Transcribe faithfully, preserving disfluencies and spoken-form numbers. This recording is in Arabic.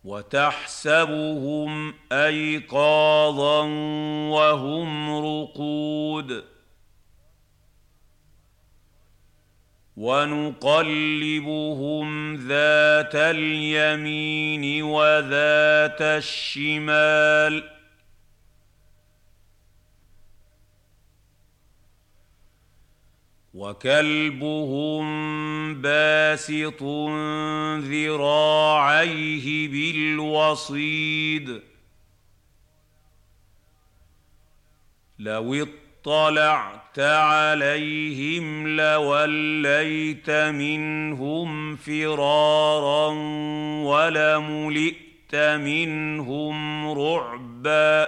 وتحسبهم أيقاظا وهم رقود ونقلبهم ذات اليمين وذات الشمال وكلبهم باسط ذراعيه بالوصيد لو اطلعت عليهم لوليت منهم فرارا ولملئت منهم رعبا